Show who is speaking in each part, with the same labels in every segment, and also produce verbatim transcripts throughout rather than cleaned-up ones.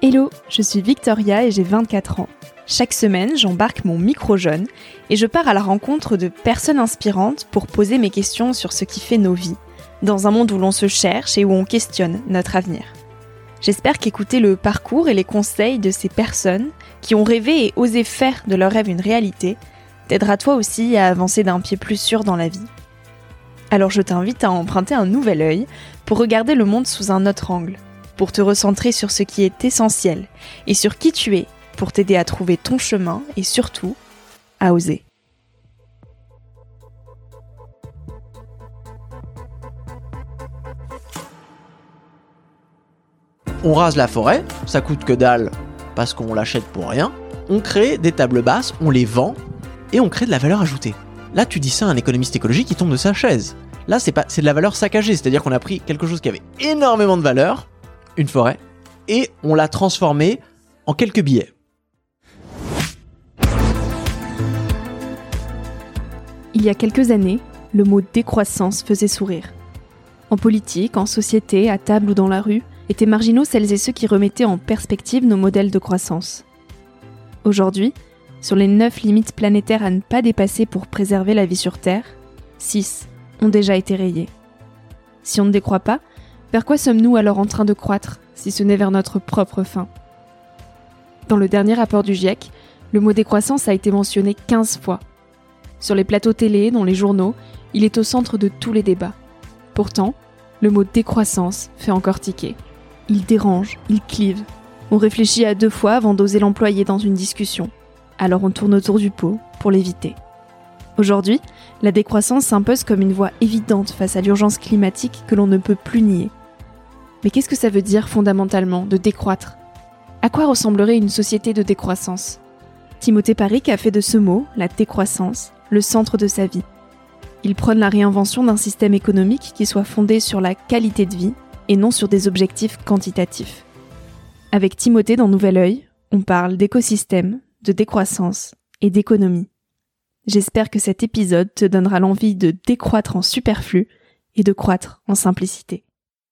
Speaker 1: Hello, je suis Victoria et j'ai vingt-quatre ans. Chaque semaine, j'embarque mon micro jaune et je pars à la rencontre de personnes inspirantes pour poser mes questions sur ce qui fait nos vies, dans un monde où l'on se cherche et où on questionne notre avenir. J'espère qu'écouter le parcours et les conseils de ces personnes qui ont rêvé et osé faire de leur rêve une réalité t'aidera toi aussi à avancer d'un pied plus sûr dans la vie. Alors je t'invite à emprunter un nouvel œil pour regarder le monde sous un autre angle, pour te recentrer sur ce qui est essentiel et sur qui tu es, pour t'aider à trouver ton chemin et surtout, à oser.
Speaker 2: On rase la forêt, ça coûte que dalle parce qu'on l'achète pour rien. On crée des tables basses, on les vend et on crée de la valeur ajoutée. Là, tu dis ça à un économiste écologique qui tombe de sa chaise. Là, c'est pas, c'est de la valeur saccagée, c'est-à-dire qu'on a pris quelque chose qui avait énormément de valeur, une forêt, et on l'a transformé en quelques billets.
Speaker 1: Il y a quelques années, le mot décroissance faisait sourire. En politique, en société, à table ou dans la rue, étaient marginaux celles et ceux qui remettaient en perspective nos modèles de croissance. Aujourd'hui, sur les neuf limites planétaires à ne pas dépasser pour préserver la vie sur Terre, six ont déjà été rayées. Si on ne décroît pas, vers quoi sommes-nous alors en train de croître, si ce n'est vers notre propre fin ? Dans le dernier rapport du GIEC, le mot décroissance a été mentionné quinze fois. Sur les plateaux télé, dans les journaux, il est au centre de tous les débats. Pourtant, le mot décroissance fait encore tiquer. Il dérange, il clive. On réfléchit à deux fois avant d'oser l'employer dans une discussion. Alors on tourne autour du pot pour l'éviter. Aujourd'hui, la décroissance s'impose comme une voie évidente face à l'urgence climatique que l'on ne peut plus nier. Mais qu'est-ce que ça veut dire fondamentalement de décroître ? À quoi ressemblerait une société de décroissance ? Timothée Parric a fait de ce mot, la décroissance, le centre de sa vie. Il prône la réinvention d'un système économique qui soit fondé sur la qualité de vie et non sur des objectifs quantitatifs. Avec Timothée dans Nouvel Œil, on parle d'écosystème, de décroissance et d'économie. J'espère que cet épisode te donnera l'envie de décroître en superflu et de croître en simplicité.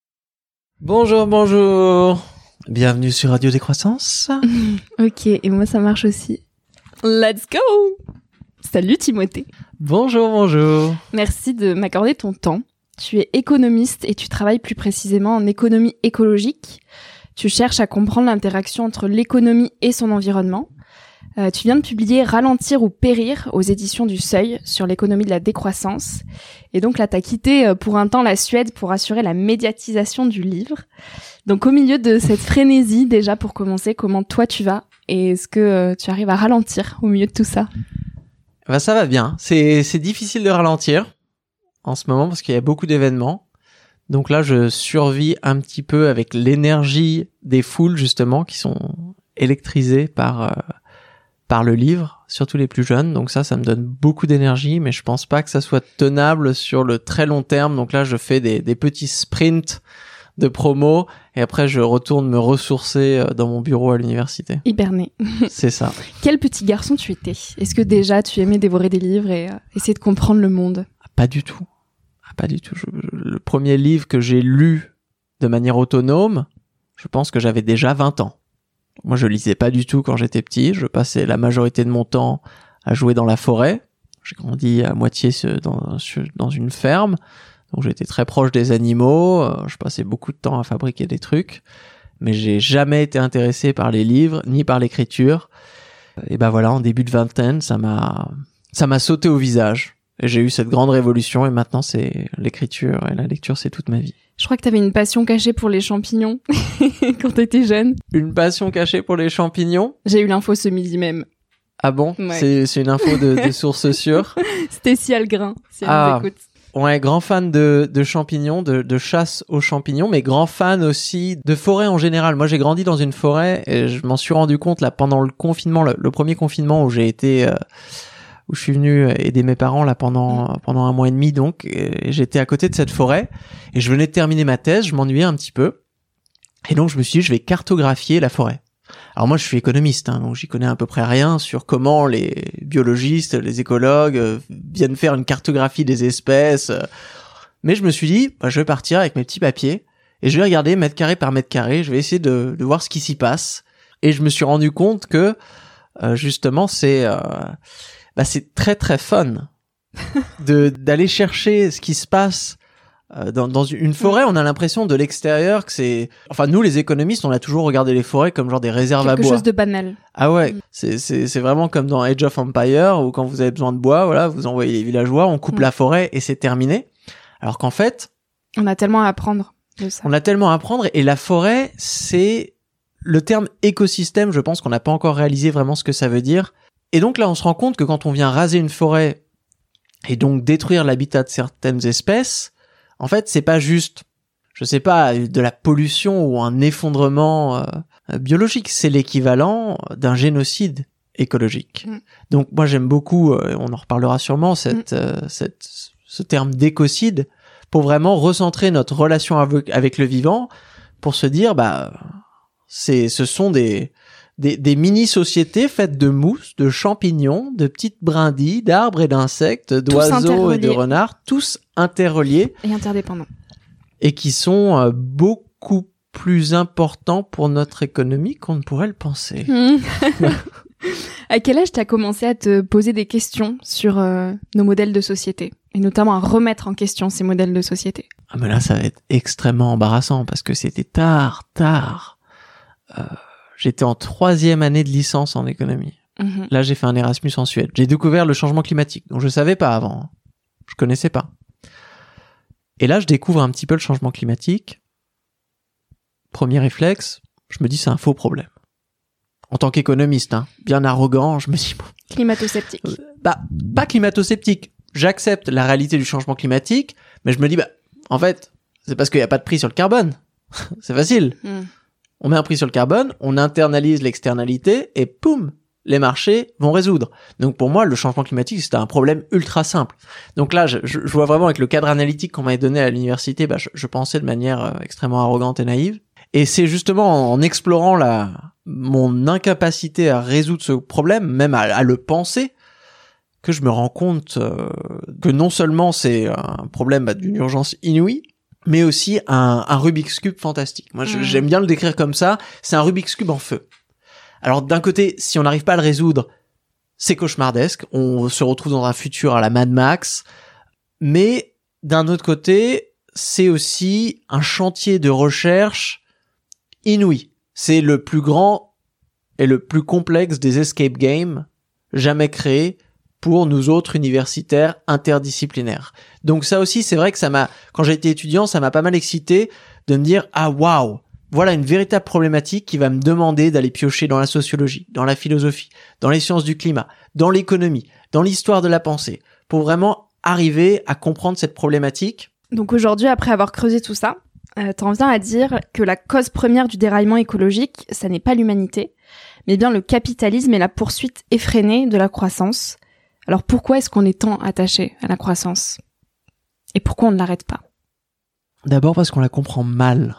Speaker 2: Bonjour, bonjour. Bienvenue sur Radio Décroissance.
Speaker 1: Ok, et moi ça marche aussi. Let's go! Salut Timothée.
Speaker 2: Bonjour, bonjour.
Speaker 1: Merci de m'accorder ton temps. Tu es économiste et tu travailles plus précisément en économie écologique. Tu cherches à comprendre l'interaction entre l'économie et son environnement. Euh, tu viens de publier « Ralentir ou périr » aux éditions du Seuil sur l'économie de la décroissance. Et donc là, tu as quitté pour un temps la Suède pour assurer la médiatisation du livre. Donc au milieu de cette frénésie, déjà pour commencer, comment toi tu vas ? Et est-ce que euh, tu arrives à ralentir au milieu de tout ça ?
Speaker 2: Bah, ça va bien. C'est, c'est difficile de ralentir en ce moment parce qu'il y a beaucoup d'événements. Donc là, je survis un petit peu avec l'énergie des foules, justement, qui sont électrisées par, euh, par le livre, surtout les plus jeunes. Donc ça, ça me donne beaucoup d'énergie, mais je pense pas que ça soit tenable sur le très long terme. Donc là, je fais des, des petits sprints de promo et après, je retourne me ressourcer dans mon bureau à l'université.
Speaker 1: Hiberné.
Speaker 2: C'est ça.
Speaker 1: Quel petit garçon tu étais ? Est-ce que déjà, tu aimais dévorer des livres et euh, essayer de comprendre le monde ?
Speaker 2: Pas du tout. Pas du tout. Je, je, le premier livre que j'ai lu de manière autonome, je pense que j'avais déjà vingt ans. Moi, je lisais pas du tout quand j'étais petit. Je passais la majorité de mon temps à jouer dans la forêt. J'ai grandi à moitié dans, dans une ferme. Donc, j'étais très proche des animaux. Je passais beaucoup de temps à fabriquer des trucs. Mais j'ai jamais été intéressé par les livres, ni par l'écriture. Et ben voilà, en début de vingtaine, ça m'a, ça m'a sauté au visage. Et j'ai eu cette grande révolution et maintenant c'est l'écriture et la lecture, c'est toute ma vie.
Speaker 1: Je crois que t'avais une passion cachée pour les champignons quand t'étais jeune.
Speaker 2: Une passion cachée pour les champignons ?
Speaker 1: J'ai eu l'info ce midi même.
Speaker 2: Ah bon ?
Speaker 1: Ouais.
Speaker 2: C'est, c'est une info de, de source sûre.
Speaker 1: Stécie Algrin, si elle
Speaker 2: ah,
Speaker 1: nous écoute.
Speaker 2: Ouais, grand fan de, de champignons, de, de chasse aux champignons, mais grand fan aussi de forêt en général. Moi, j'ai grandi dans une forêt et je m'en suis rendu compte là pendant le confinement, le, le premier confinement où j'ai été... Euh, où je suis venu aider mes parents là pendant pendant un mois et demi donc et j'étais à côté de cette forêt et je venais de terminer ma thèse, je m'ennuyais un petit peu et donc je me suis dit je vais cartographier la forêt. Alors moi je suis économiste hein, donc j'y connais à peu près rien sur comment les biologistes, les écologues euh, viennent faire une cartographie des espèces, euh, mais je me suis dit bah, je vais partir avec mes petits papiers et je vais regarder mètre carré par mètre carré, je vais essayer de, de voir ce qui s'y passe. Et je me suis rendu compte que euh, justement c'est euh, bah c'est très très fun de d'aller chercher ce qui se passe euh, dans dans une forêt. On a l'impression de l'extérieur que c'est, enfin nous les économistes, on a toujours regardé les forêts comme genre des réserves
Speaker 1: Quelque
Speaker 2: à bois.
Speaker 1: Quelque chose de banal.
Speaker 2: Ah ouais, mm. c'est c'est c'est vraiment comme dans Age of Empires où quand vous avez besoin de bois, voilà, vous envoyez les villageois, on coupe mm. la forêt et c'est terminé. Alors qu'en fait,
Speaker 1: on a tellement à apprendre de ça.
Speaker 2: On a tellement à apprendre et la forêt, c'est le terme écosystème, je pense qu'on n'a pas encore réalisé vraiment ce que ça veut dire. Et donc là, on se rend compte que quand on vient raser une forêt et donc détruire l'habitat de certaines espèces, en fait, c'est pas juste, je sais pas, de la pollution ou un effondrement euh, biologique, c'est l'équivalent d'un génocide écologique. Mm. Donc moi, j'aime beaucoup, euh, on en reparlera sûrement, cette, mm. euh, cette, ce terme d'écocide pour vraiment recentrer notre relation avec, avec le vivant, pour se dire, bah, c'est, ce sont des, des, des mini-sociétés faites de mousse, de champignons, de petites brindilles, d'arbres et d'insectes, d'oiseaux et de renards, tous interreliés.
Speaker 1: Et interdépendants.
Speaker 2: Et qui sont euh, beaucoup plus importants pour notre économie qu'on ne pourrait le penser. Mmh.
Speaker 1: À quel âge t'as commencé à te poser des questions sur euh, nos modèles de société ? Et notamment à remettre en question ces modèles de société ?
Speaker 2: Ah mais là, ça va être extrêmement embarrassant parce que c'était tard, tard. Euh, j'étais en troisième année de licence en économie. Mmh. Là, j'ai fait un Erasmus en Suède. J'ai découvert le changement climatique, dont je savais pas avant. Je connaissais pas. Et là, je découvre un petit peu le changement climatique. Premier réflexe, je me dis c'est un faux problème. En tant qu'économiste, hein, bien arrogant, je me dis... Bon,
Speaker 1: climato-sceptique.
Speaker 2: Euh, bah, pas climato-sceptique. J'accepte la réalité du changement climatique, mais je me dis, bah, en fait, c'est parce qu'il n'y a pas de prix sur le carbone. C'est facile. Mm. On met un prix sur le carbone, on internalise l'externalité, et poum, les marchés vont résoudre. Donc pour moi, le changement climatique, c'était un problème ultra simple. Donc là, je, je vois vraiment avec le cadre analytique qu'on m'avait donné à l'université, bah, je, je pensais de manière euh, extrêmement arrogante et naïve. Et c'est justement en, en explorant la, mon incapacité à résoudre ce problème, même à, à le penser, que je me rends compte euh, que non seulement c'est un problème bah, d'une urgence inouïe, mais aussi un, un Rubik's Cube fantastique. Moi, mmh. j'aime bien le décrire comme ça. C'est un Rubik's Cube en feu. Alors, d'un côté, si on n'arrive pas à le résoudre, c'est cauchemardesque. On se retrouve dans un futur à la Mad Max. Mais d'un autre côté, c'est aussi un chantier de recherche inouï. C'est le plus grand et le plus complexe des escape games jamais créés pour nous autres universitaires interdisciplinaires. Donc ça aussi, c'est vrai que ça m'a, quand j'ai été étudiant, ça m'a pas mal excité de me dire, ah waouh, voilà une véritable problématique qui va me demander d'aller piocher dans la sociologie, dans la philosophie, dans les sciences du climat, dans l'économie, dans l'histoire de la pensée, pour vraiment arriver à comprendre cette problématique.
Speaker 1: Donc aujourd'hui, après avoir creusé tout ça, euh, t'en viens à dire que la cause première du déraillement écologique, ça n'est pas l'humanité, mais bien le capitalisme et la poursuite effrénée de la croissance. Alors pourquoi est-ce qu'on est tant attaché à la croissance ? Et pourquoi on ne l'arrête pas ?
Speaker 2: D'abord parce qu'on la comprend mal.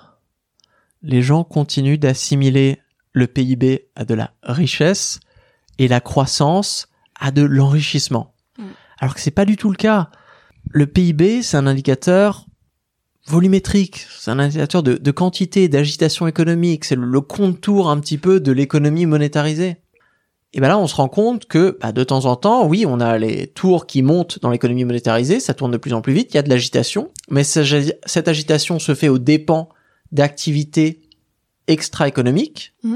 Speaker 2: Les gens continuent d'assimiler le P I B à de la richesse et la croissance à de l'enrichissement. Mmh. Alors que c'est pas du tout le cas. Le P I B, c'est un indicateur volumétrique, c'est un indicateur de, de quantité, d'agitation économique, c'est le, le contour un petit peu de l'économie monétarisée. Et ben là, on se rend compte que bah, de temps en temps, oui, on a les tours qui montent dans l'économie monétarisée, ça tourne de plus en plus vite, il y a de l'agitation, mais cette agitation se fait aux dépens d'activités extra-économiques. Mmh.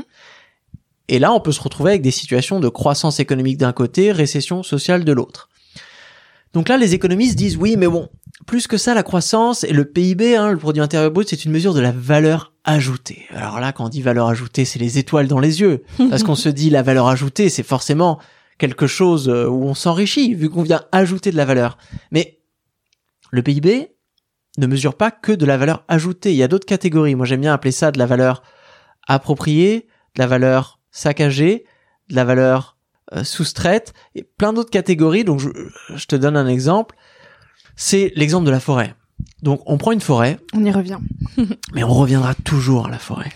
Speaker 2: Et là, on peut se retrouver avec des situations de croissance économique d'un côté, récession sociale de l'autre. Donc là, les économistes disent, oui, mais bon, plus que ça, la croissance et le P I B, hein, le produit intérieur brut, c'est une mesure de la valeur ajoutée. Alors là, quand on dit valeur ajoutée, c'est les étoiles dans les yeux. Parce qu'on se dit, la valeur ajoutée, c'est forcément quelque chose où on s'enrichit, vu qu'on vient ajouter de la valeur. Mais le P I B ne mesure pas que de la valeur ajoutée. Il y a d'autres catégories. Moi, j'aime bien appeler ça de la valeur appropriée, de la valeur saccagée, de la valeur euh, soustraite, et plein d'autres catégories. Donc, je, je te donne un exemple. C'est l'exemple de la forêt. Donc, on prend une forêt.
Speaker 1: On y revient.
Speaker 2: Mais on reviendra toujours à la forêt.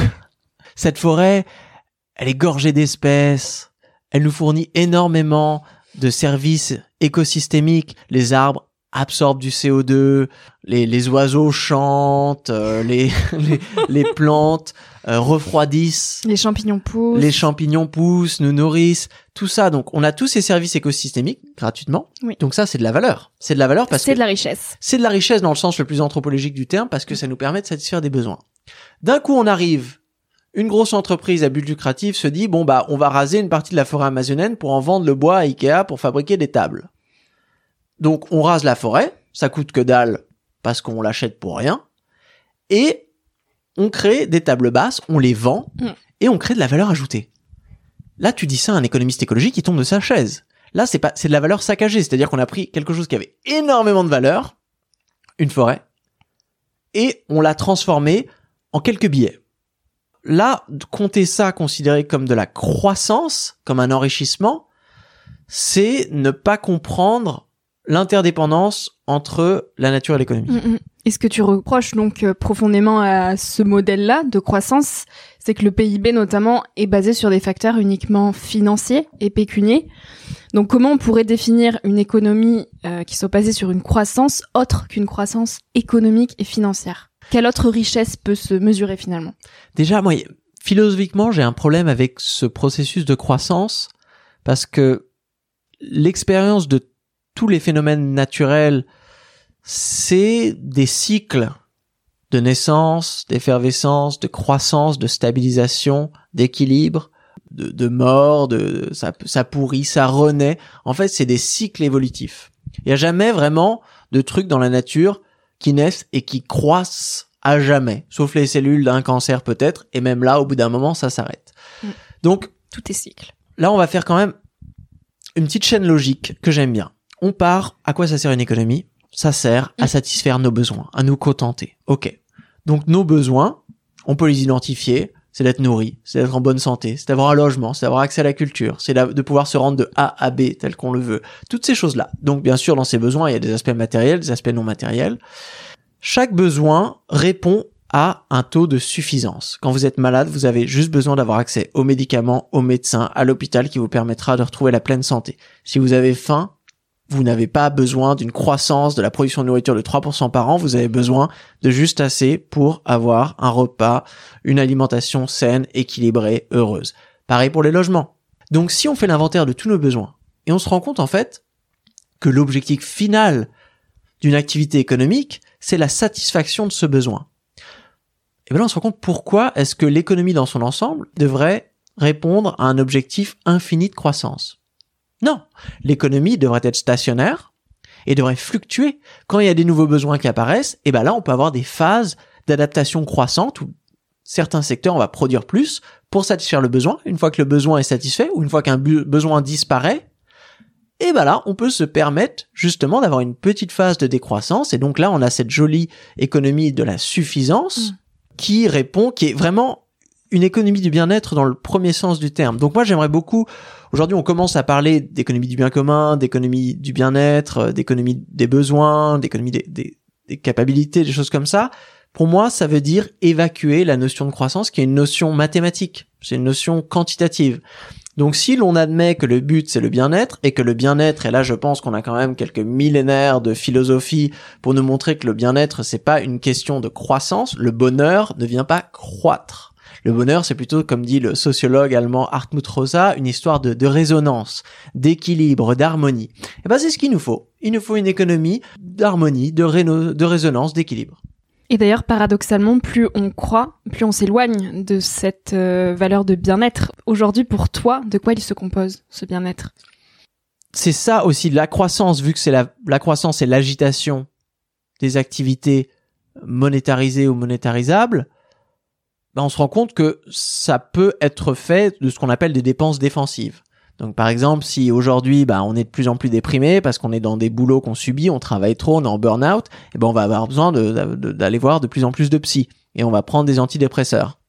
Speaker 2: Cette forêt, elle est gorgée d'espèces. Elle nous fournit énormément de services écosystémiques. Les arbres absorbent du C O deux, les, les oiseaux chantent, euh, les, les, les plantes euh, refroidissent.
Speaker 1: Les champignons poussent.
Speaker 2: Les champignons poussent, nous nourrissent, tout ça. Donc, on a tous ces services écosystémiques gratuitement.
Speaker 1: Oui.
Speaker 2: Donc ça, c'est de la valeur. C'est de la valeur parce
Speaker 1: c'est
Speaker 2: que...
Speaker 1: de la richesse.
Speaker 2: C'est de la richesse dans le sens le plus anthropologique du terme parce que ça nous permet de satisfaire des besoins. D'un coup, on arrive... Une grosse entreprise à but lucratif se dit, bon, bah, on va raser une partie de la forêt amazonienne pour en vendre le bois à Ikea pour fabriquer des tables. Donc, on rase la forêt, ça coûte que dalle parce qu'on l'achète pour rien, et on crée des tables basses, on les vend, mmh. et on crée de la valeur ajoutée. Là, tu dis ça à un économiste écologique, il tombe de sa chaise. Là, c'est pas, c'est de la valeur saccagée, c'est-à-dire qu'on a pris quelque chose qui avait énormément de valeur, une forêt, et on l'a transformé en quelques billets. Là, compter ça, considéré comme de la croissance, comme un enrichissement, c'est ne pas comprendre l'interdépendance entre la nature et l'économie.
Speaker 1: Mmh. Et ce que tu reproches donc euh, profondément à ce modèle-là de croissance, c'est que le P I B notamment est basé sur des facteurs uniquement financiers et pécuniers. Donc comment on pourrait définir une économie euh, qui soit basée sur une croissance autre qu'une croissance économique et financière ? Quelle autre richesse peut se mesurer finalement ?
Speaker 2: Déjà, moi, philosophiquement, j'ai un problème avec ce processus de croissance parce que l'expérience de tous les phénomènes naturels, c'est des cycles de naissance, d'effervescence, de croissance, de stabilisation, d'équilibre, de, de mort, de ça, ça pourrit, ça renaît. En fait, c'est des cycles évolutifs. Il n'y a jamais vraiment de trucs dans la nature qui naissent et qui croissent à jamais, sauf les cellules d'un cancer peut-être, et même là, au bout d'un moment, ça s'arrête.
Speaker 1: Mmh.
Speaker 2: Donc,
Speaker 1: tout est cycle.
Speaker 2: Là, on va faire quand même une petite chaîne logique que j'aime bien. On part, à quoi ça sert une économie ? Ça sert à satisfaire nos besoins, à nous contenter. Ok. Donc, nos besoins, on peut les identifier, c'est d'être nourri, c'est d'être en bonne santé, c'est d'avoir un logement, c'est d'avoir accès à la culture, c'est de pouvoir se rendre de A à B tel qu'on le veut. Toutes ces choses-là. Donc, bien sûr, dans ces besoins, il y a des aspects matériels, des aspects non matériels. Chaque besoin répond à un taux de suffisance. Quand vous êtes malade, vous avez juste besoin d'avoir accès aux médicaments, aux médecins, à l'hôpital qui vous permettra de retrouver la pleine santé. Si vous avez faim, vous n'avez pas besoin d'une croissance de la production de nourriture de trois pour cent par an, vous avez besoin de juste assez pour avoir un repas, une alimentation saine, équilibrée, heureuse. Pareil pour les logements. Donc si on fait l'inventaire de tous nos besoins, et on se rend compte en fait que l'objectif final d'une activité économique, c'est la satisfaction de ce besoin. Et bien là on se rend compte pourquoi est-ce que l'économie dans son ensemble devrait répondre à un objectif infini de croissance. Non, l'économie devrait être stationnaire et devrait fluctuer. Quand il y a des nouveaux besoins qui apparaissent, et ben là, on peut avoir des phases d'adaptation croissante où certains secteurs, on va produire plus pour satisfaire le besoin. Une fois que le besoin est satisfait ou une fois qu'un bu- besoin disparaît, et ben là, on peut se permettre justement d'avoir une petite phase de décroissance. Et donc là, on a cette jolie économie de la suffisance mmh. qui répond, qui est vraiment une économie du bien-être dans le premier sens du terme. Donc moi, j'aimerais beaucoup... Aujourd'hui, on commence à parler d'économie du bien commun, d'économie du bien-être, d'économie des besoins, d'économie des, des, des capacités, des choses comme ça. Pour moi, ça veut dire évacuer la notion de croissance, qui est une notion mathématique. C'est une notion quantitative. Donc si l'on admet que le but, c'est le bien-être, et que le bien-être, et là, je pense qu'on a quand même quelques millénaires de philosophie pour nous montrer que le bien-être, c'est pas une question de croissance. Le bonheur ne vient pas croître. Le bonheur, c'est plutôt, comme dit le sociologue allemand Hartmut Rosa, une histoire de, de résonance, d'équilibre, d'harmonie. Et ben, c'est ce qu'il nous faut. Il nous faut une économie d'harmonie, de, réno- de résonance, d'équilibre.
Speaker 1: Et d'ailleurs, paradoxalement, plus on croit, plus on s'éloigne de cette euh, valeur de bien-être. Aujourd'hui, pour toi, de quoi il se compose, ce bien-être ?
Speaker 2: C'est ça aussi, la croissance, vu que c'est la, la croissance et l'agitation des activités monétarisées ou monétarisables, ben on se rend compte que ça peut être fait de ce qu'on appelle des dépenses défensives. Donc par exemple, si aujourd'hui ben on est de plus en plus déprimé parce qu'on est dans des boulots qu'on subit, on travaille trop, on est en burn-out, et ben on va avoir besoin de, de, d'aller voir de plus en plus de psy et on va prendre des antidépresseurs.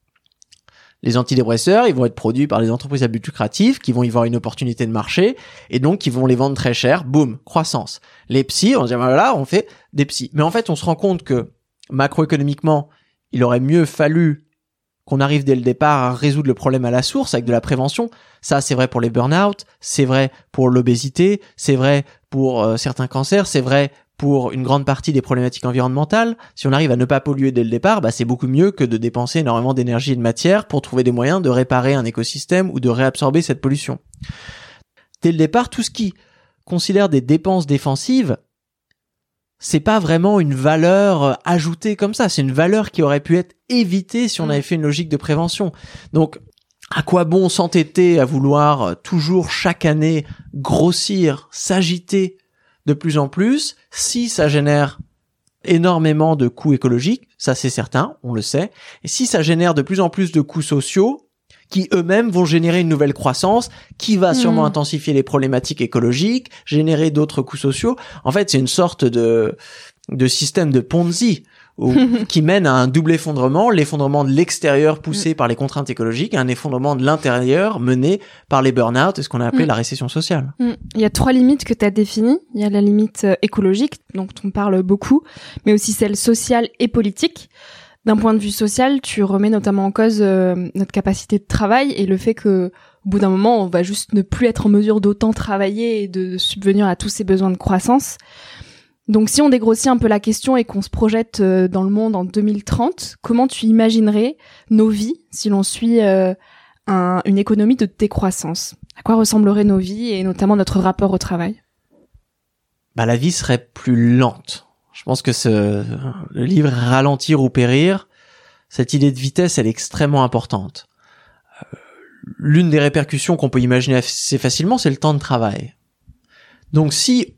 Speaker 2: Les antidépresseurs, ils vont être produits par les entreprises à but lucratif qui vont y voir une opportunité de marché et donc ils vont les vendre très cher. Boum, croissance. Les psys, on se dit voilà, on fait des psys. Mais en fait, on se rend compte que macroéconomiquement, il aurait mieux fallu qu'on arrive dès le départ à résoudre le problème à la source avec de la prévention. Ça, c'est vrai pour les burn-out, c'est vrai pour l'obésité, c'est vrai pour euh, certains cancers, c'est vrai pour une grande partie des problématiques environnementales. Si on arrive à ne pas polluer dès le départ, bah c'est beaucoup mieux que de dépenser énormément d'énergie et de matière pour trouver des moyens de réparer un écosystème ou de réabsorber cette pollution. Dès le départ, tout ce qui considère des dépenses défensives, c'est pas vraiment une valeur ajoutée comme ça, c'est une valeur qui aurait pu être évitée si on avait fait une logique de prévention. Donc, à quoi bon s'entêter à vouloir toujours chaque année grossir, s'agiter de plus en plus, si ça génère énormément de coûts écologiques, ça c'est certain, on le sait, et si ça génère de plus en plus de coûts sociaux, qui eux-mêmes vont générer une nouvelle croissance, qui va sûrement mmh. intensifier les problématiques écologiques, générer d'autres coûts sociaux. En fait, c'est une sorte de, de système de Ponzi, où, qui mène à un double effondrement, l'effondrement de l'extérieur poussé mmh. par les contraintes écologiques, et un effondrement de l'intérieur mené par les burn-out et ce qu'on a appelé mmh. la récession sociale.
Speaker 1: Mmh. Il y a trois limites que tu as définies. Il y a la limite écologique, dont on parle beaucoup, mais aussi celle sociale et politique. D'un point de vue social, tu remets notamment en cause euh, notre capacité de travail et le fait que, au bout d'un moment, on va juste ne plus être en mesure d'autant travailler et de subvenir à tous ces besoins de croissance. Donc si on dégrossit un peu la question et qu'on se projette dans le monde en deux mille trente, comment tu imaginerais nos vies si l'on suit euh, un, une économie de décroissance ? À quoi ressembleraient nos vies et notamment notre rapport au travail ?
Speaker 2: Bah, la vie serait plus lente. Je pense que ce, le livre « Ralentir ou périr », cette idée de vitesse, elle est extrêmement importante. Euh, l'une des répercussions qu'on peut imaginer assez facilement, c'est le temps de travail. Donc si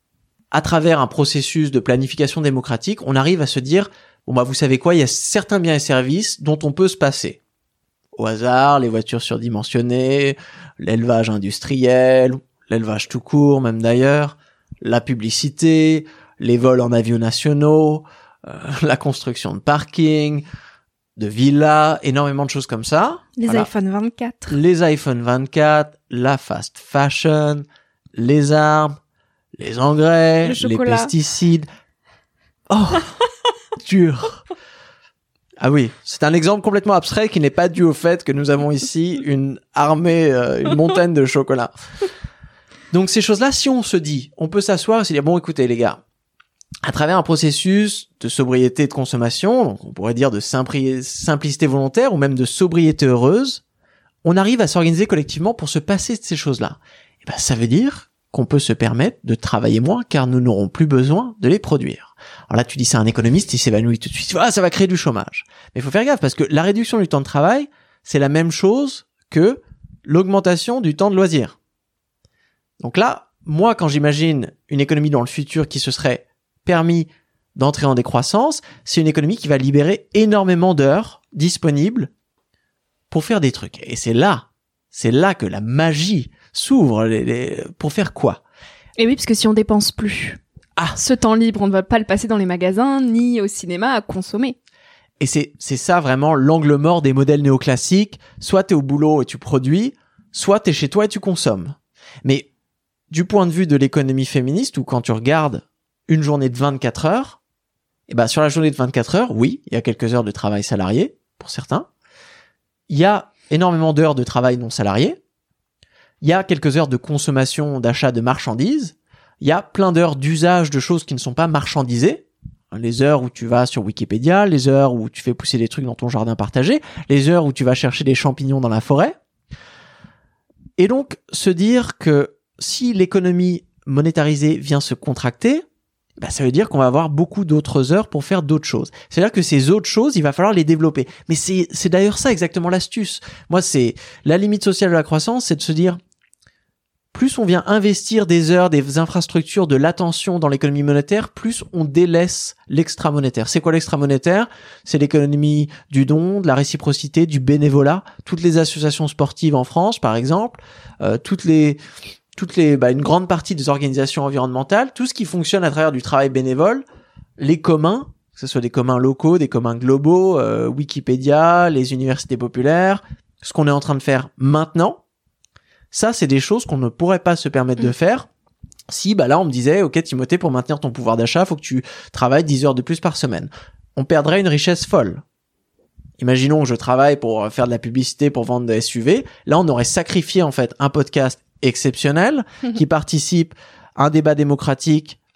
Speaker 2: à travers un processus de planification démocratique, on arrive à se dire, bon bah vous savez quoi, il y a certains biens et services dont on peut se passer. Au hasard, les voitures surdimensionnées, l'élevage industriel, l'élevage tout court même d'ailleurs, la publicité, les vols en avions nationaux, euh, la construction de parkings, de villas, énormément de choses comme ça.
Speaker 1: Les voilà. iPhone vingt-quatre.
Speaker 2: Les iPhone vingt-quatre, la fast fashion, les armes, les engrais, les pesticides. Oh, dur. Ah oui, c'est un exemple complètement abstrait qui n'est pas dû au fait que nous avons ici une armée, euh, une montagne de chocolat. Donc ces choses-là, si on se dit, on peut s'asseoir et se dire, bon écoutez les gars, à travers un processus de sobriété de consommation, donc on pourrait dire de simpli- simplicité volontaire ou même de sobriété heureuse, on arrive à s'organiser collectivement pour se passer de ces choses-là. Et ben ça veut dire qu'on peut se permettre de travailler moins car nous n'aurons plus besoin de les produire. Alors là, tu dis ça à un économiste, il s'évanouit tout de suite. Ah, ça va créer du chômage. Mais il faut faire gaffe parce que la réduction du temps de travail, c'est la même chose que l'augmentation du temps de loisir. Donc là, moi, quand j'imagine une économie dans le futur qui se serait permis d'entrer en décroissance, c'est une économie qui va libérer énormément d'heures disponibles pour faire des trucs. Et c'est là, c'est là que la magie s'ouvre. Les, les... Pour faire quoi ?
Speaker 1: Et oui, parce que si on dépense plus, ah, ce temps libre, on ne va pas le passer dans les magasins ni au cinéma à consommer.
Speaker 2: Et c'est, c'est ça vraiment l'angle mort des modèles néoclassiques. Soit t'es au boulot et tu produis, soit t'es chez toi et tu consommes. Mais du point de vue de l'économie féministe, ou quand tu regardes une journée de vingt-quatre heures, et ben sur la journée de vingt-quatre heures, oui, il y a quelques heures de travail salarié, pour certains. Il y a énormément d'heures de travail non salarié. Il y a quelques heures de consommation, d'achat de marchandises. Il y a plein d'heures d'usage de choses qui ne sont pas marchandisées. Les heures où tu vas sur Wikipédia, les heures où tu fais pousser des trucs dans ton jardin partagé, les heures où tu vas chercher des champignons dans la forêt. Et donc, se dire que si l'économie monétarisée vient se contracter, bah, ça veut dire qu'on va avoir beaucoup d'autres heures pour faire d'autres choses. C'est-à-dire que ces autres choses, il va falloir les développer. Mais c'est, c'est d'ailleurs ça exactement l'astuce. Moi, c'est la limite sociale de la croissance, c'est de se dire, plus on vient investir des heures, des infrastructures, de l'attention dans l'économie monétaire, plus on délaisse l'extra-monétaire. C'est quoi l'extra-monétaire ? C'est l'économie du don, de la réciprocité, du bénévolat. Toutes les associations sportives en France, par exemple, euh, toutes les... toutes les, bah, une grande partie des organisations environnementales, tout ce qui fonctionne à travers du travail bénévole, les communs, que ce soit des communs locaux, des communs globaux, euh, Wikipédia, les universités populaires, ce qu'on est en train de faire maintenant, ça, c'est des choses qu'on ne pourrait pas se permettre mmh. de faire si, bah là, on me disait, ok, Timothée, pour maintenir ton pouvoir d'achat, faut que tu travailles dix heures de plus par semaine. On perdrait une richesse folle. Imaginons que je travaille pour faire de la publicité, pour vendre des S U V. Là, on aurait sacrifié, en fait, un podcast exceptionnel qui participe à un débat démocratique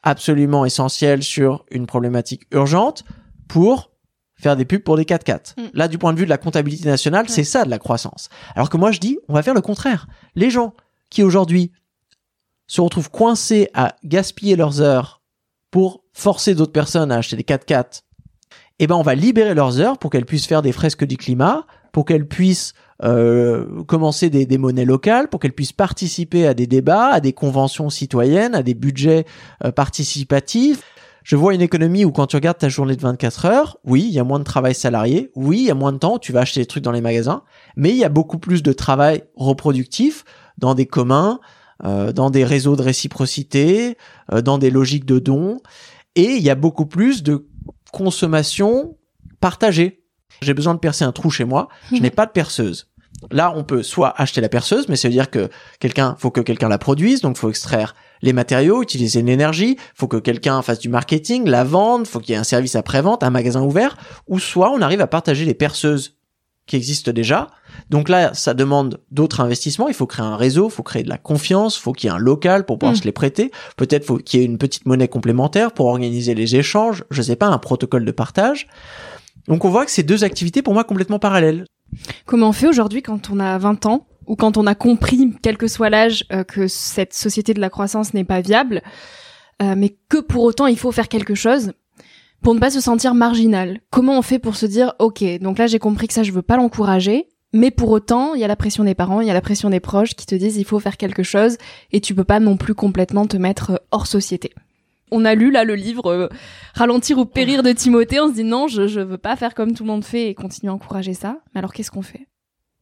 Speaker 2: absolument essentiel sur une problématique urgente pour faire des pubs pour des quatre-quatre. Mm. Là, du point de vue de la comptabilité nationale, mm. c'est ça de la croissance. Alors que moi, je dis, on va faire le contraire. Les gens qui aujourd'hui se retrouvent coincés à gaspiller leurs heures pour forcer d'autres personnes à acheter des quatre-quatre, eh ben, on va libérer leurs heures pour qu'elles puissent faire des fresques du climat, pour qu'elles puissent euh, commencer des, des monnaies locales, pour qu'elles puissent participer à des débats, à des conventions citoyennes, à des budgets euh, participatifs. Je vois une économie où quand tu regardes ta journée de vingt-quatre heures, oui, il y a moins de travail salarié, oui, il y a moins de temps où tu vas acheter des trucs dans les magasins, mais il y a beaucoup plus de travail reproductif dans des communs, euh, dans des réseaux de réciprocité, euh, dans des logiques de dons, et il y a beaucoup plus de consommation partagée. J'ai besoin de percer un trou chez moi, je n'ai pas de perceuse. Là, on peut soit acheter la perceuse, mais ça veut dire que quelqu'un, faut que quelqu'un la produise, donc faut extraire les matériaux, utiliser l'énergie, faut que quelqu'un fasse du marketing, la vende, faut qu'il y ait un service après-vente, un magasin ouvert, ou soit on arrive à partager les perceuses qui existent déjà. Donc là, ça demande d'autres investissements, il faut créer un réseau, il faut créer de la confiance, il faut qu'il y ait un local pour pouvoir mmh. se les prêter, peut-être faut qu'il y ait une petite monnaie complémentaire pour organiser les échanges, je sais pas, un protocole de partage. Donc on voit que c'est deux activités pour moi complètement parallèles.
Speaker 1: Comment on fait aujourd'hui quand on a vingt ans ou quand on a compris, quel que soit l'âge, euh, que cette société de la croissance n'est pas viable, euh, mais que pour autant il faut faire quelque chose pour ne pas se sentir marginal? Comment on fait pour se dire, ok, donc là j'ai compris que ça je veux pas l'encourager, mais pour autant il y a la pression des parents, il y a la pression des proches qui te disent il faut faire quelque chose et tu peux pas non plus complètement te mettre hors société. On a lu là le livre euh, Ralentir ou périr de Timothée, on se dit non, je je veux pas faire comme tout le monde fait et continuer à encourager ça. Mais alors qu'est-ce qu'on fait?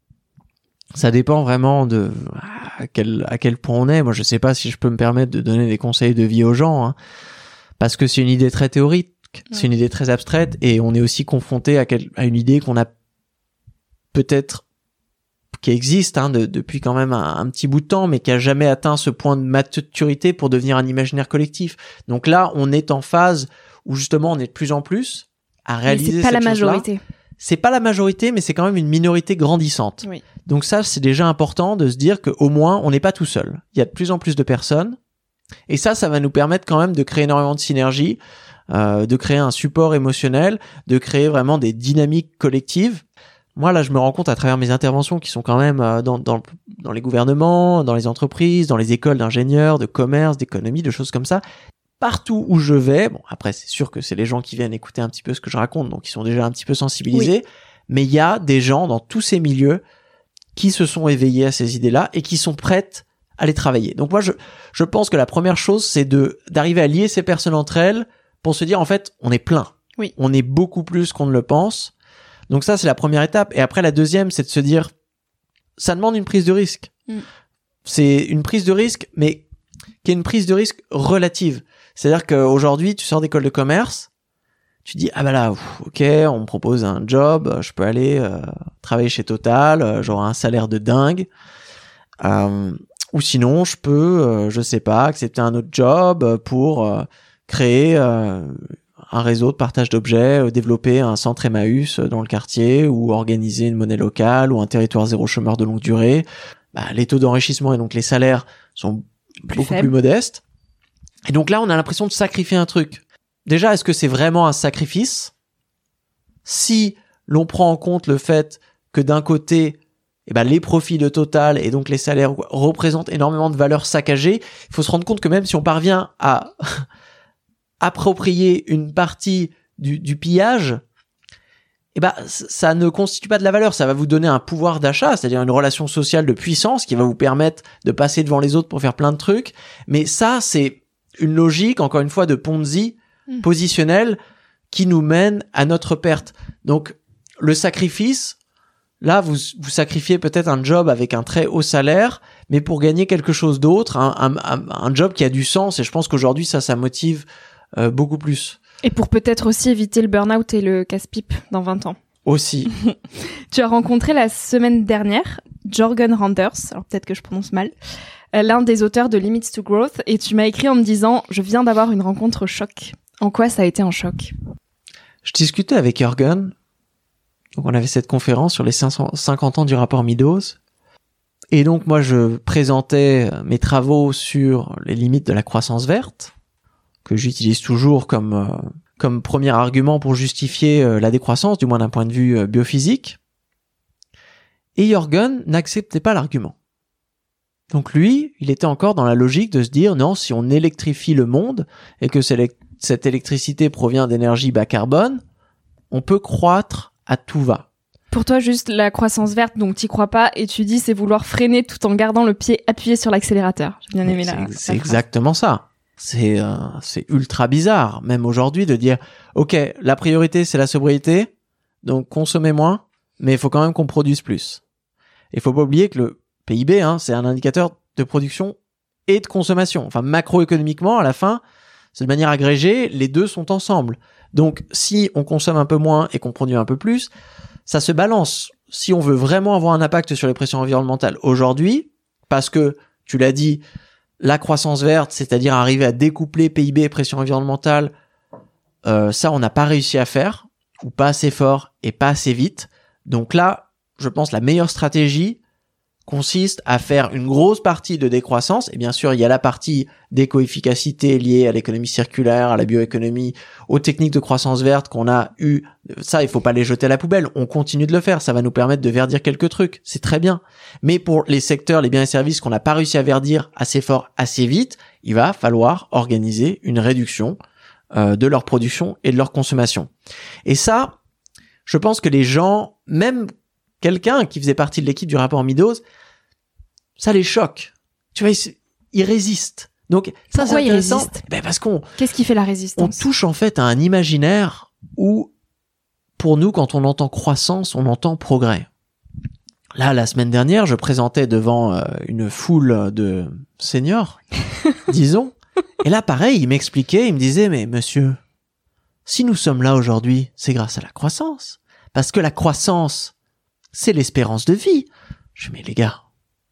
Speaker 2: Ça dépend vraiment de à quel à quel point on est. Moi, je sais pas si je peux me permettre de donner des conseils de vie aux gens, hein, parce que c'est une idée très théorique, ouais. C'est une idée très abstraite, et on est aussi confronté à, quel, à une idée qu'on a peut-être qui existe hein, de, depuis quand même un, un petit bout de temps, mais qui a jamais atteint ce point de maturité pour devenir un imaginaire collectif. Donc là, on est en phase où justement on est de plus en plus à réaliser cette chose-là.
Speaker 1: C'est pas la majorité.
Speaker 2: C'est pas la majorité, mais c'est quand même une minorité grandissante.
Speaker 1: Oui.
Speaker 2: Donc ça, c'est déjà important de se dire qu'au moins, on n'est pas tout seul. Il y a de plus en plus de personnes. Et ça, ça va nous permettre quand même de créer énormément de synergie, euh, de créer un support émotionnel, de créer vraiment des dynamiques collectives. Moi, là, je me rends compte à travers mes interventions qui sont quand même euh, dans, dans, dans les gouvernements, dans les entreprises, dans les écoles d'ingénieurs, de commerce, d'économie, de choses comme ça. Partout où je vais, bon, après, c'est sûr que c'est les gens qui viennent écouter un petit peu ce que je raconte, donc ils sont déjà un petit peu sensibilisés. Oui. Mais il y a des gens dans tous ces milieux qui se sont éveillés à ces idées-là et qui sont prêtes à les travailler. Donc moi, je, je pense que la première chose, c'est de, d'arriver à lier ces personnes entre elles pour se dire, en fait, on est plein.
Speaker 1: Oui.
Speaker 2: On est beaucoup plus qu'on ne le pense. Donc ça, c'est la première étape. Et après, la deuxième, c'est de se dire, ça demande une prise de risque. Mm. C'est une prise de risque, mais qui est une prise de risque relative. C'est-à-dire qu'aujourd'hui, tu sors d'école de commerce, tu dis, ah bah là, ouf, ok, on me propose un job, je peux aller euh, travailler chez Total, euh, j'aurai un salaire de dingue. Euh, ou sinon, je peux, euh, je sais pas, accepter un autre job pour euh, créer euh, un réseau de partage d'objets, euh, développer un centre Emmaüs dans le quartier, ou organiser une monnaie locale, ou un territoire zéro chômeur de longue durée. Bah, les taux d'enrichissement et donc les salaires sont plus beaucoup faible. plus modestes. Et donc là, on a l'impression de sacrifier un truc. Déjà, est-ce que c'est vraiment un sacrifice? Si l'on prend en compte le fait que d'un côté, eh ben, les profits de Total et donc les salaires représentent énormément de valeur saccagée, il faut se rendre compte que même si on parvient à approprier une partie du, du pillage, eh ben, ça ne constitue pas de la valeur. Ça va vous donner un pouvoir d'achat, c'est-à-dire une relation sociale de puissance qui va vous permettre de passer devant les autres pour faire plein de trucs. Mais ça, c'est une logique, encore une fois, de Ponzi mmh. positionnelle qui nous mène à notre perte. Donc, le sacrifice, là, vous, vous sacrifiez peut-être un job avec un très haut salaire, mais pour gagner quelque chose d'autre, un, un, un job qui a du sens. Et je pense qu'aujourd'hui, ça, ça motive euh, beaucoup plus.
Speaker 1: Et pour peut-être aussi éviter le burn-out et le casse-pipe dans vingt ans.
Speaker 2: Aussi.
Speaker 1: Tu as rencontré la semaine dernière Jorgen Randers, alors peut-être que je prononce mal, l'un des auteurs de Limits to Growth, et tu m'as écrit en me disant « Je viens d'avoir une rencontre choc ». En quoi ça a été un choc?
Speaker 2: Je discutais avec Jorgen, donc on avait cette conférence sur les cinq cent cinquante ans du rapport Meadows, et donc moi je présentais mes travaux sur les limites de la croissance verte, que j'utilise toujours comme euh, comme premier argument pour justifier euh, la décroissance, du moins d'un point de vue euh, biophysique. Et Jürgen n'acceptait pas l'argument. Donc lui, il était encore dans la logique de se dire non, si on électrifie le monde et que cette électricité provient d'énergie bas carbone, on peut croître à tout va.
Speaker 1: Pour toi, juste la croissance verte, donc t'y crois pas et tu dis c'est vouloir freiner tout en gardant le pied appuyé sur l'accélérateur. J'ai bien aimé
Speaker 2: c'est,
Speaker 1: la.
Speaker 2: C'est
Speaker 1: la
Speaker 2: exactement ça. C'est euh, c'est ultra bizarre, même aujourd'hui, de dire ok, la priorité c'est la sobriété, donc consommez moins, mais il faut quand même qu'on produise plus. Il faut pas oublier que le P I B, hein, c'est un indicateur de production et de consommation. Enfin, macroéconomiquement, à la fin, c'est de manière agrégée, les deux sont ensemble. Donc, si on consomme un peu moins et qu'on produit un peu plus, ça se balance. Si on veut vraiment avoir un impact sur les pressions environnementales aujourd'hui, parce que, tu l'as dit, la croissance verte, c'est-à-dire arriver à découpler P I B et pression environnementale, euh, ça, on n'a pas réussi à faire, ou pas assez fort et pas assez vite. Donc là, je pense la meilleure stratégie consiste à faire une grosse partie de décroissance. Et bien sûr, il y a la partie d'éco-efficacité liée à l'économie circulaire, à la bioéconomie, aux techniques de croissance verte qu'on a eu. Ça, il faut pas les jeter à la poubelle. On continue de le faire. Ça va nous permettre de verdir quelques trucs. C'est très bien. Mais pour les secteurs, les biens et services qu'on n'a pas réussi à verdir assez fort, assez vite, il va falloir organiser une réduction euh, de leur production et de leur consommation. Et ça, je pense que les gens, même quelqu'un qui faisait partie de l'équipe du rapport Meadows, ça les choque. Tu vois, ils, ils résistent. Donc, ça,
Speaker 1: Pourquoi
Speaker 2: c'est
Speaker 1: ils
Speaker 2: intéressant.
Speaker 1: résistent ?
Speaker 2: Ben, parce qu'on,
Speaker 1: Qu'est-ce qui fait la résistance ?
Speaker 2: on touche en fait à un imaginaire où, pour nous, quand on entend croissance, on entend progrès. Là, la semaine dernière, je présentais devant euh, une foule de seniors, disons. Et là, pareil, il m'expliquait, il me disait, mais monsieur, si nous sommes là aujourd'hui, c'est grâce à la croissance. Parce que la croissance, c'est l'espérance de vie. Je dis, mais les gars,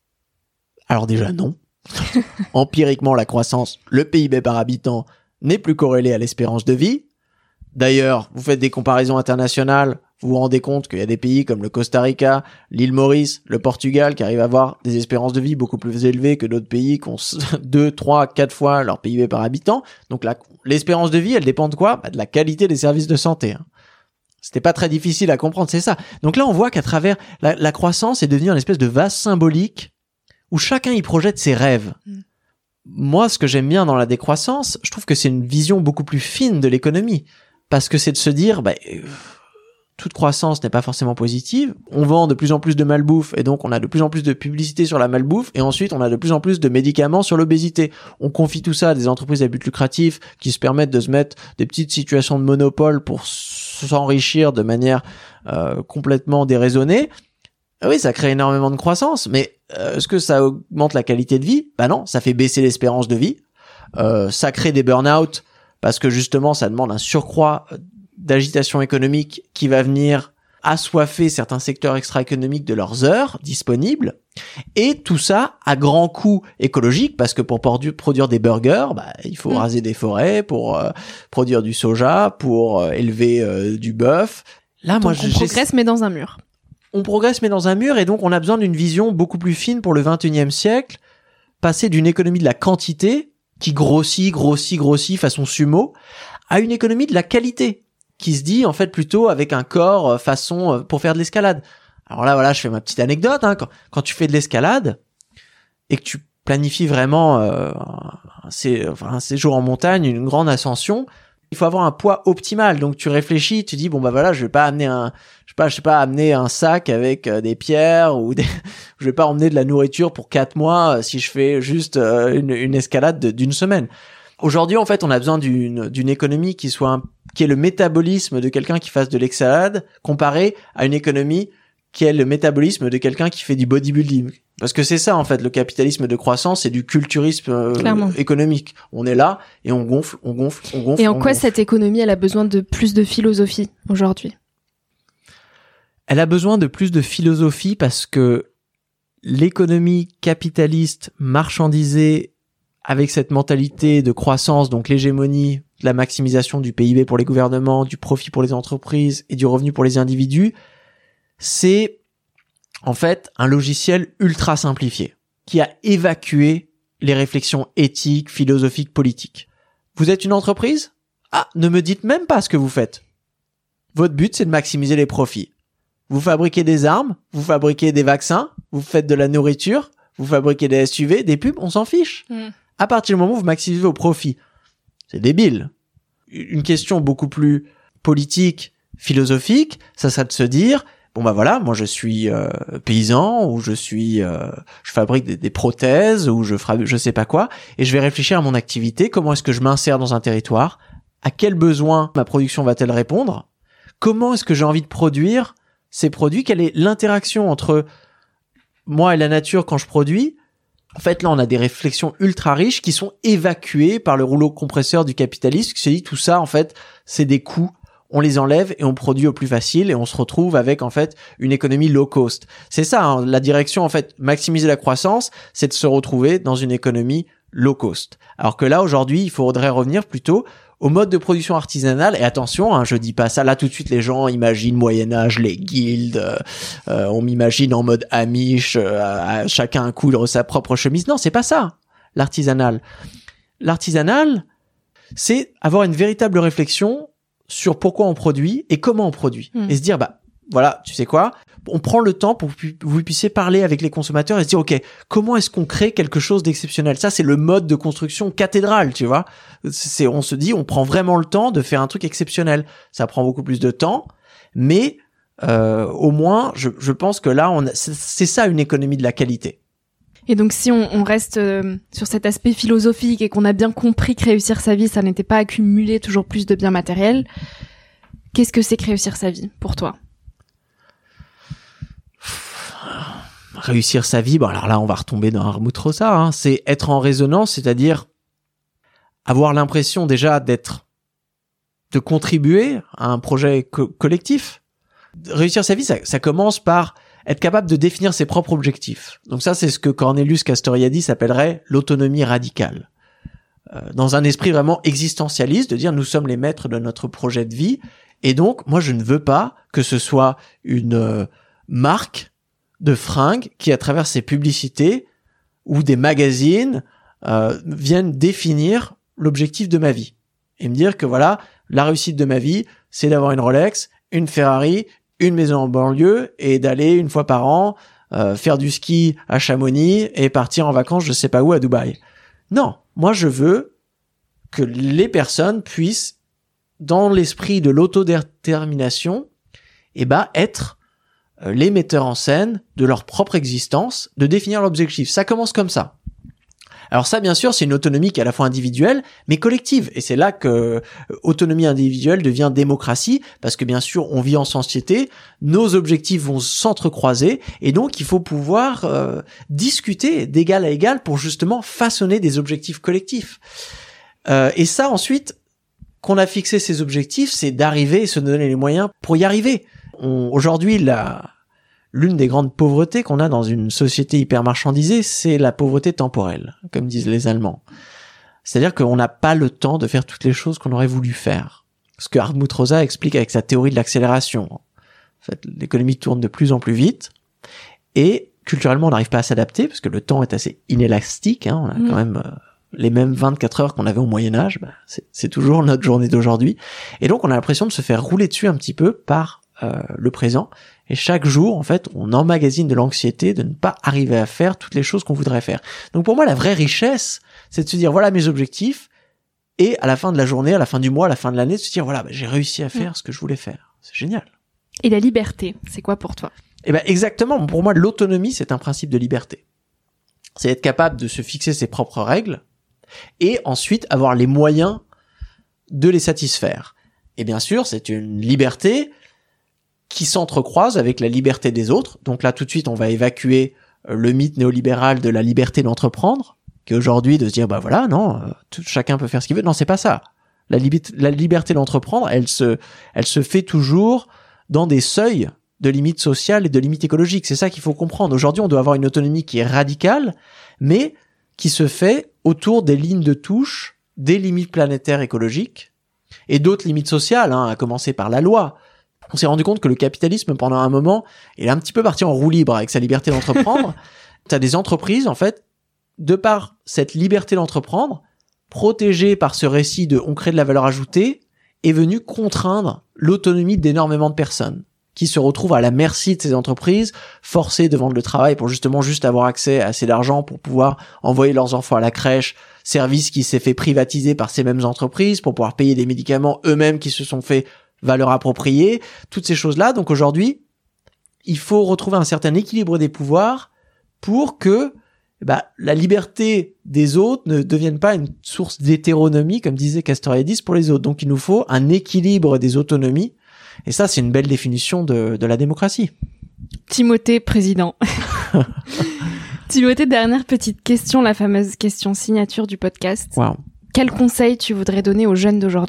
Speaker 2: alors déjà non. Empiriquement, la croissance, le P I B par habitant, n'est plus corrélé à l'espérance de vie. D'ailleurs, vous faites des comparaisons internationales, vous vous rendez compte qu'il y a des pays comme le Costa Rica, l'île Maurice, le Portugal, qui arrivent à avoir des espérances de vie beaucoup plus élevées que d'autres pays qui ont deux, trois, quatre fois leur P I B par habitant. Donc la, l'espérance de vie, elle dépend de quoi ? Bah, de la qualité des services de santé. Hein. C'était pas très difficile à comprendre, c'est ça. Donc là, on voit qu'à travers la, la croissance est devenue une espèce de vase symbolique où chacun y projette ses rêves. Mm. Moi, ce que j'aime bien dans la décroissance, je trouve que c'est une vision beaucoup plus fine de l'économie. Parce que c'est de se dire, bah, euh, toute croissance n'est pas forcément positive. On vend de plus en plus de malbouffe et donc on a de plus en plus de publicité sur la malbouffe et ensuite on a de plus en plus de médicaments sur l'obésité. On confie tout ça à des entreprises à but lucratif qui se permettent de se mettre des petites situations de monopole pour s'enrichir de manière euh, complètement déraisonnée. Oui, ça crée énormément de croissance, mais euh, est-ce que ça augmente la qualité de vie ? Bah non, ça fait baisser l'espérance de vie. Euh, ça crée des burn-out parce que justement, ça demande un surcroît d'agitation économique qui va venir assoiffer certains secteurs extra-économiques de leurs heures disponibles. Et tout ça à grand coût écologique, parce que pour produire des burgers, bah, il faut mmh. raser des forêts, pour euh, produire du soja, pour euh, élever euh, du bœuf. Là,
Speaker 1: donc
Speaker 2: moi,
Speaker 1: on progresse, mais dans un mur.
Speaker 2: On progresse, mais dans un mur, et donc on a besoin d'une vision beaucoup plus fine pour le vingt et unième siècle, passer d'une économie de la quantité, qui grossit, grossit, grossit façon sumo, à une économie de la qualité, qui se dit en fait plutôt avec un corps euh, façon euh, pour faire de l'escalade. Alors là, voilà, je fais ma petite anecdote. Hein, quand, quand tu fais de l'escalade et que tu planifies vraiment euh, un, sé, enfin, un séjour en montagne, une grande ascension, il faut avoir un poids optimal. Donc tu réfléchis, tu dis bon bah voilà, je vais pas amener un, je sais pas, je sais pas amener un sac avec euh, des pierres ou des, je vais pas emmener de la nourriture pour quatre mois euh, si je fais juste euh, une, une escalade de, d'une semaine. Aujourd'hui, en fait, on a besoin d'une, d'une économie qui soit un, qui est le métabolisme de quelqu'un qui fasse de l'escalade, comparé à une économie qui est le métabolisme de quelqu'un qui fait du bodybuilding. Parce que c'est ça, en fait, le capitalisme de croissance, c'est du culturisme euh, économique. On est là et on gonfle, on gonfle, on gonfle.
Speaker 1: Et en quoi
Speaker 2: gonfle.
Speaker 1: Cette économie, elle a besoin de plus de philosophie aujourd'hui ?
Speaker 2: Elle a besoin de plus de philosophie parce que l'économie capitaliste marchandisée avec cette mentalité de croissance, donc l'hégémonie, la maximisation du P I B pour les gouvernements, du profit pour les entreprises et du revenu pour les individus, c'est en fait un logiciel ultra simplifié qui a évacué les réflexions éthiques, philosophiques, politiques. Vous êtes une entreprise? Ah, ne me dites même pas ce que vous faites. Votre but, c'est de maximiser les profits. Vous fabriquez des armes, vous fabriquez des vaccins, vous faites de la nourriture, vous fabriquez des S U V, des pubs, on s'en fiche. Mm. À partir du moment où vous maximisez vos profits. C'est débile. Une question beaucoup plus politique, philosophique, ça serait de se dire, bon bah voilà, moi je suis euh, paysan, ou je suis, euh, je fabrique des, des prothèses, ou je ferai, je sais pas quoi, et je vais réfléchir à mon activité, comment est-ce que je m'insère dans un territoire, à quel besoin ma production va-t-elle répondre, comment est-ce que j'ai envie de produire ces produits, quelle est l'interaction entre moi et la nature quand je produis. En fait, là, on a des réflexions ultra riches qui sont évacuées par le rouleau compresseur du capitalisme qui se dit tout ça, en fait, c'est des coûts. On les enlève et on produit au plus facile et on se retrouve avec, en fait, une économie low cost. C'est ça, hein, la direction, en fait, maximiser la croissance, c'est de se retrouver dans une économie low cost. Alors que là, aujourd'hui, il faudrait revenir plutôt au mode de production artisanale. Et attention, hein, je dis pas ça, là tout de suite les gens imaginent Moyen-Âge, les guildes, euh, euh, on m'imagine en mode Amish, euh, à chacun un coudre sa propre chemise. Non, c'est pas ça, l'artisanal. L'artisanal, c'est avoir une véritable réflexion sur pourquoi on produit et comment on produit. Mmh. Et se dire, bah voilà, tu sais quoi, on prend le temps pour que vous puissiez parler avec les consommateurs et se dire, ok, comment est-ce qu'on crée quelque chose d'exceptionnel? Ça, c'est le mode de construction cathédrale, tu vois. C'est, on se dit, on prend vraiment le temps de faire un truc exceptionnel. Ça prend beaucoup plus de temps, mais euh, au moins, je, je pense que là, on a, c'est, c'est ça une économie de la qualité.
Speaker 1: Et donc, si on, on reste euh, sur cet aspect philosophique et qu'on a bien compris que réussir sa vie, ça n'était pas accumuler toujours plus de biens matériels, qu'est-ce que c'est que réussir sa vie pour toi?
Speaker 2: Réussir sa vie, bon alors là on va retomber dans Hartmut Rosa, hein, c'est être en résonance, c'est-à-dire avoir l'impression déjà d'être, de contribuer à un projet co- collectif. Réussir sa vie, ça, ça commence par être capable de définir ses propres objectifs. Donc ça, c'est ce que Cornelius Castoriadis s'appellerait l'autonomie radicale. Euh, dans un esprit vraiment existentialiste, de dire nous sommes les maîtres de notre projet de vie, et donc moi je ne veux pas que ce soit une euh, marque de fringues qui, à travers ses publicités ou des magazines, euh, viennent définir l'objectif de ma vie. Et me dire que voilà, la réussite de ma vie, c'est d'avoir une Rolex, une Ferrari, une maison en banlieue et d'aller une fois par an euh, faire du ski à Chamonix et partir en vacances je sais pas où à Dubaï. Non, moi je veux que les personnes puissent, dans l'esprit de l'autodétermination, eh ben, être les metteurs en scène de leur propre existence, de définir l'objectif. Ça commence comme ça. Alors ça, bien sûr, c'est une autonomie qui est à la fois individuelle, mais collective. Et c'est là que euh, autonomie individuelle devient démocratie, parce que bien sûr, on vit en société, nos objectifs vont s'entrecroiser, et donc il faut pouvoir euh, discuter d'égal à égal pour justement façonner des objectifs collectifs. Euh, et ça, ensuite, qu'on a fixé ces objectifs, c'est d'arriver et se donner les moyens pour y arriver. On, aujourd'hui, la, l'une des grandes pauvretés qu'on a dans une société hyper marchandisée, c'est la pauvreté temporelle, comme disent les Allemands. C'est-à-dire qu'on n'a pas le temps de faire toutes les choses qu'on aurait voulu faire. Ce que Hartmut Rosa explique avec sa théorie de l'accélération. En fait, l'économie tourne de plus en plus vite et culturellement, on n'arrive pas à s'adapter parce que le temps est assez inélastique. Hein, on a mmh. quand même euh, les mêmes vingt-quatre heures qu'on avait au Moyen-Âge. Bah, c'est, c'est toujours notre journée d'aujourd'hui. Et donc, on a l'impression de se faire rouler dessus un petit peu par Euh, le présent, et chaque jour en fait on emmagasine de l'anxiété de ne pas arriver à faire toutes les choses qu'on voudrait faire. Donc pour moi la vraie richesse c'est de se dire voilà mes objectifs, et à la fin de la journée, à la fin du mois, à la fin de l'année, de se dire voilà bah, j'ai réussi à faire mmh. ce que je voulais faire. C'est génial.
Speaker 1: Et la liberté, c'est quoi pour toi?
Speaker 2: Eh ben exactement, pour moi l'autonomie c'est un principe de liberté. C'est être capable de se fixer ses propres règles et ensuite avoir les moyens de les satisfaire. Et bien sûr c'est une liberté qui s'entrecroise avec la liberté des autres. Donc là, tout de suite, on va évacuer le mythe néolibéral de la liberté d'entreprendre, qui est aujourd'hui de se dire, bah voilà, non, tout, chacun peut faire ce qu'il veut. Non, c'est pas ça. La, li- la liberté d'entreprendre, elle se, elle se fait toujours dans des seuils de limites sociales et de limites écologiques. C'est ça qu'il faut comprendre. Aujourd'hui, on doit avoir une autonomie qui est radicale, mais qui se fait autour des lignes de touche, des limites planétaires écologiques et d'autres limites sociales, hein, à commencer par la loi. On s'est rendu compte que le capitalisme, pendant un moment, il est un petit peu parti en roue libre avec sa liberté d'entreprendre. T'as des entreprises, en fait, de par cette liberté d'entreprendre, protégé par ce récit de on crée de la valeur ajoutée, est venu contraindre l'autonomie d'énormément de personnes qui se retrouvent à la merci de ces entreprises, forcées de vendre le travail pour justement juste avoir accès à assez d'argent pour pouvoir envoyer leurs enfants à la crèche, service qui s'est fait privatiser par ces mêmes entreprises pour pouvoir payer des médicaments eux-mêmes qui se sont fait valeur appropriée, toutes ces choses-là. Donc aujourd'hui, il faut retrouver un certain équilibre des pouvoirs pour que bah, la liberté des autres ne devienne pas une source d'hétéronomie, comme disait Castoriadis, pour les autres. Donc il nous faut un équilibre des autonomies. Et ça, c'est une belle définition de, de la démocratie.
Speaker 1: Timothée, président. Timothée, dernière petite question, la fameuse question signature du podcast.
Speaker 2: Wow.
Speaker 1: Quel conseil tu voudrais donner aux jeunes d'aujourd'hui ?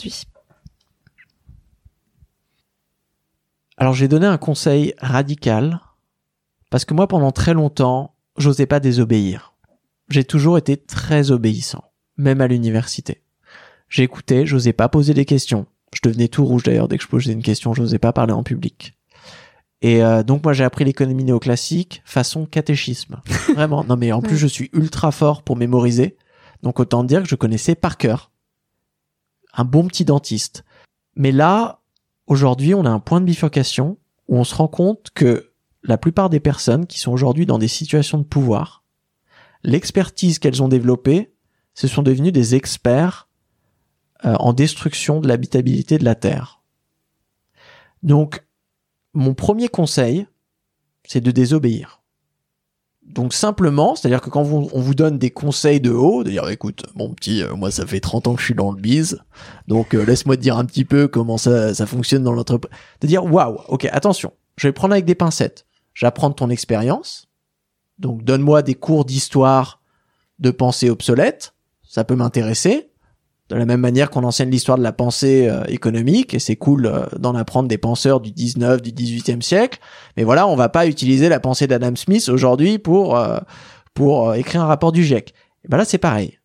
Speaker 2: Alors, j'ai donné un conseil radical, parce que moi, pendant très longtemps, j'osais pas désobéir. J'ai toujours été très obéissant, même à l'université. J'écoutais, j'osais pas poser des questions. Je devenais tout rouge d'ailleurs dès que je posais une question, j'osais pas parler en public. Et euh, donc moi j'ai appris l'économie néoclassique façon catéchisme. Vraiment. Non mais en plus je suis ultra fort pour mémoriser. Donc autant dire que je connaissais par cœur. Un bon petit dentiste. Mais là, aujourd'hui, on a un point de bifurcation où on se rend compte que la plupart des personnes qui sont aujourd'hui dans des situations de pouvoir, l'expertise qu'elles ont développée, ce sont devenus des experts Euh, en destruction de l'habitabilité de la Terre. Donc, mon premier conseil, c'est de désobéir. Donc simplement, c'est-à-dire que quand vous, on vous donne des conseils de haut, de dire écoute, mon petit, euh, moi ça fait trente ans que je suis dans le biz, donc euh, laisse-moi te dire un petit peu comment ça, ça fonctionne dans l'entreprise. De dire waouh, ok, attention, je vais prendre avec des pincettes. J'apprends de ton expérience, donc donne-moi des cours d'histoire de pensée obsolète, ça peut m'intéresser. De la même manière qu'on enseigne l'histoire de la pensée euh, économique, et c'est cool euh, d'en apprendre des penseurs du dix-neuvième, du dix-huitième siècle, mais voilà, on va pas utiliser la pensée d'Adam Smith aujourd'hui pour euh, pour euh, écrire un rapport du GIEC. Et ben là, c'est pareil.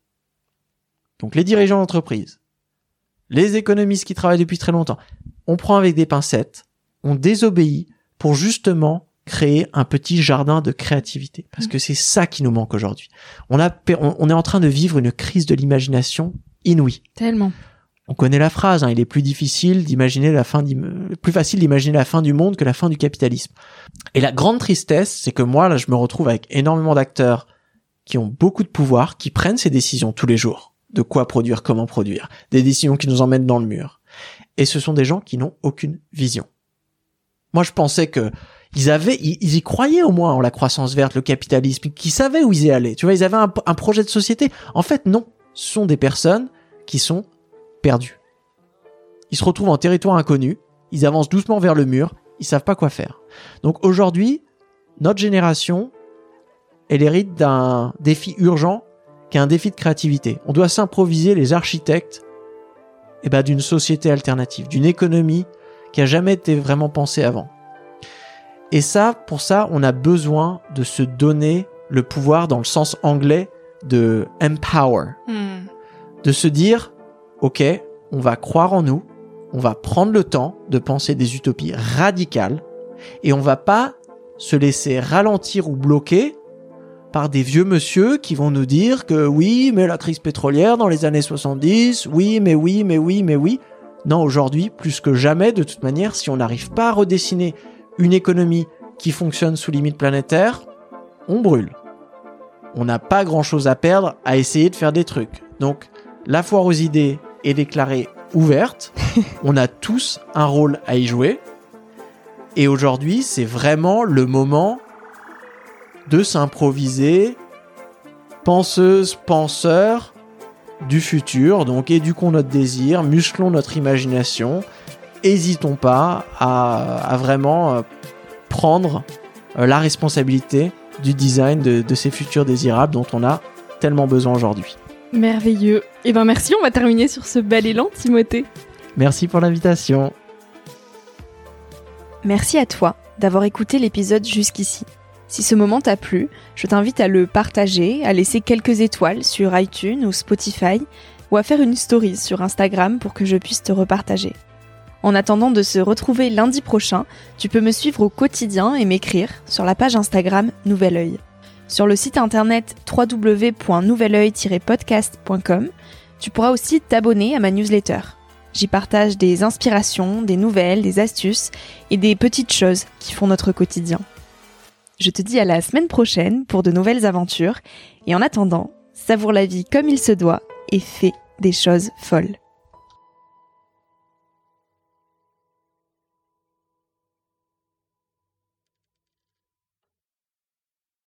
Speaker 2: Donc les dirigeants d'entreprise, les économistes qui travaillent depuis très longtemps, on prend avec des pincettes, on désobéit pour justement créer un petit jardin de créativité, parce que c'est ça qui nous manque aujourd'hui. On a on, on est en train de vivre une crise de l'imagination inouï.
Speaker 1: Tellement.
Speaker 2: On connaît la phrase, hein, il est plus difficile d'imaginer la fin, plus facile d'imaginer la fin du monde que la fin du capitalisme. Et la grande tristesse, c'est que moi, là, je me retrouve avec énormément d'acteurs qui ont beaucoup de pouvoir, qui prennent ces décisions tous les jours. De quoi produire, comment produire. Des décisions qui nous emmènent dans le mur. Et ce sont des gens qui n'ont aucune vision. Moi, je pensais que ils avaient, ils, ils y croyaient au moins en la croissance verte, le capitalisme, qu'ils savaient où ils y allaient. Tu vois, ils avaient un, un projet de société. En fait, non. Ce sont des personnes qui sont perdues. Ils se retrouvent en territoire inconnu, ils avancent doucement vers le mur, ils savent pas quoi faire. Donc aujourd'hui, notre génération, elle hérite d'un défi urgent qui est un défi de créativité. On doit s'improviser les architectes eh ben, d'une société alternative, d'une économie qui a jamais été vraiment pensée avant. Et ça, pour ça, on a besoin de se donner le pouvoir dans le sens anglais de empower, mm. de se dire, ok, on va croire en nous, on va prendre le temps de penser des utopies radicales et on va pas se laisser ralentir ou bloquer par des vieux monsieur qui vont nous dire que oui, mais la crise pétrolière dans les années soixante-dix, oui, mais oui, mais oui, mais oui. Non, aujourd'hui, plus que jamais, de toute manière, si on n'arrive pas à redessiner une économie qui fonctionne sous limite planétaire, on brûle. On n'a pas grand-chose à perdre à essayer de faire des trucs. Donc, la foire aux idées est déclarée ouverte. On a tous un rôle à y jouer. Et aujourd'hui, c'est vraiment le moment de s'improviser penseuse, penseur du futur. Donc, éduquons notre désir, musclons notre imagination. N'hésitons pas à, à vraiment prendre la responsabilité du design de, de ces futurs désirables dont on a tellement besoin aujourd'hui.
Speaker 1: Merveilleux. Eh ben merci, on va terminer sur ce bel élan, Timothée.
Speaker 2: Merci pour l'invitation.
Speaker 1: Merci à toi d'avoir écouté l'épisode jusqu'ici. Si ce moment t'a plu, je t'invite à le partager, à laisser quelques étoiles sur iTunes ou Spotify, ou à faire une story sur Instagram pour que je puisse te repartager. En attendant de se retrouver lundi prochain, tu peux me suivre au quotidien et m'écrire sur la page Instagram Nouvel Oeil. Sur le site internet w w w point nouvel oeil tiret podcast point com, Tu pourras aussi t'abonner à ma newsletter. J'y partage des inspirations, des nouvelles, des astuces et des petites choses qui font notre quotidien. Je te dis à la semaine prochaine pour de nouvelles aventures et en attendant, savoure la vie comme il se doit et fais des choses folles.